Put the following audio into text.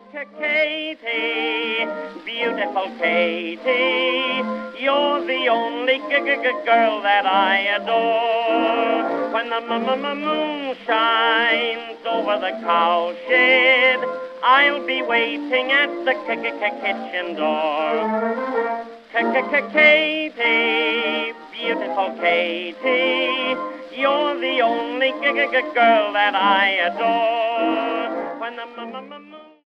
Katie, beautiful Katie, you're the only girl that I adore. When the moon shines over the cowshed, I'll be waiting at the kitchen door. Katie, beautiful Katie, you're the only girl that I adore. When the moon